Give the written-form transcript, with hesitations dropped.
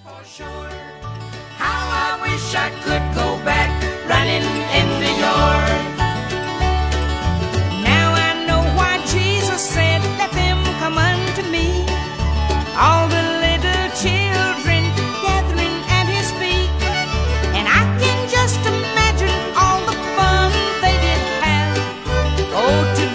How I wish I could go back running in the yard. Now I know why Jesus said, let them come unto me. All the little children gathering at his feet. And I can just imagine all the fun they did have. Oh, to